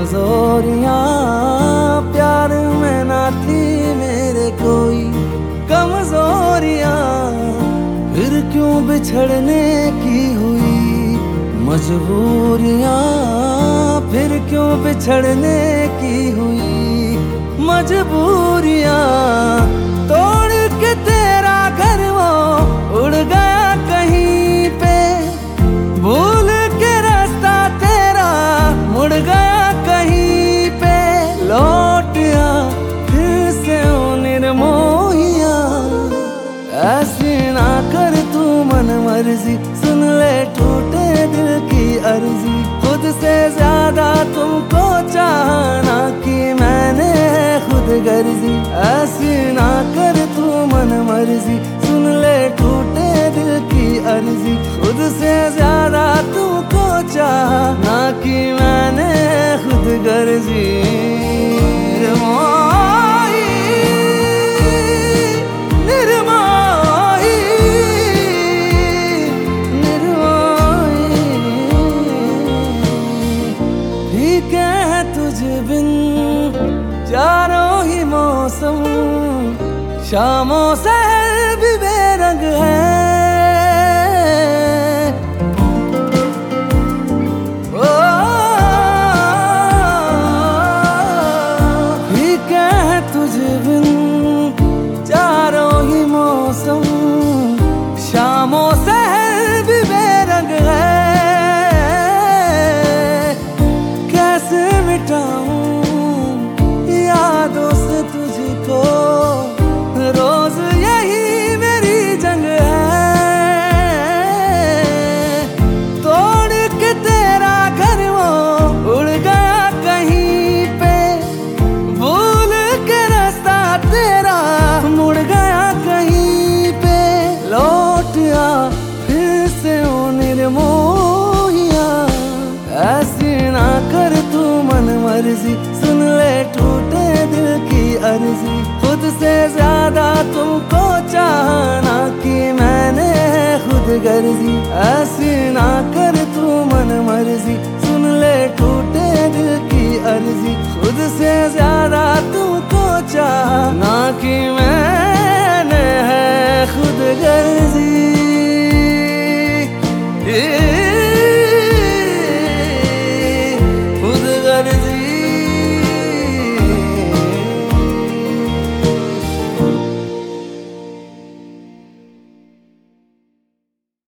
कमजोरियां प्यार में ना थी मेरे कोई कमजोरियां, फिर क्यों बिछड़ने की हुई मजबूरियां, फिर क्यों बिछड़ने की हुई मजबूरियां। तोड़ के तेरा घर वो उड़ गया कहीं पे, भूल के रास्ता तेरा मुड़ गया कहीं पे। लौट आ फिर से ओ निर्मोहिया, ऐसी ना कर तू मन मर्जी, सुन ले टूटे दिल की अर्जी। खुद से ज्यादा तुमको चाहना कि मैंने खुद गर्जी, ऐसी ना कर तू मन मर्जी, सुन ले टूटे दिल की अर्जी। खुद से ज्यादा तुमको चाहना कि मैंने खुद गर्जी। तुझे बिन चारों ही मौसम, शामों सहर भी बेरंग है। ओ ठीक है तुझे बिन चारों ही मौसम, शामों सहर भी बेरंग है। कैसे मिटाऊं यादों से तुझको, रोज यही मेरी जंग है। तोड़ के तेरा घर वो उड़ गया कहीं पे, भूल के रास्ता तेरा मुड़ गया कहीं पे। लौट आ फिर से ओ निर्मोहिया, ऐसी ना कर तू मन मर्जी, सुन ले टूटे दिल की अर्जी। खुद से ज्यादा तुमको चाहना कि मैंने खुद गर्जी, ऐसी ना कर तू मन मर्जी, सुन ले टूटे दिल की अर्जी। खुद से ज्यादा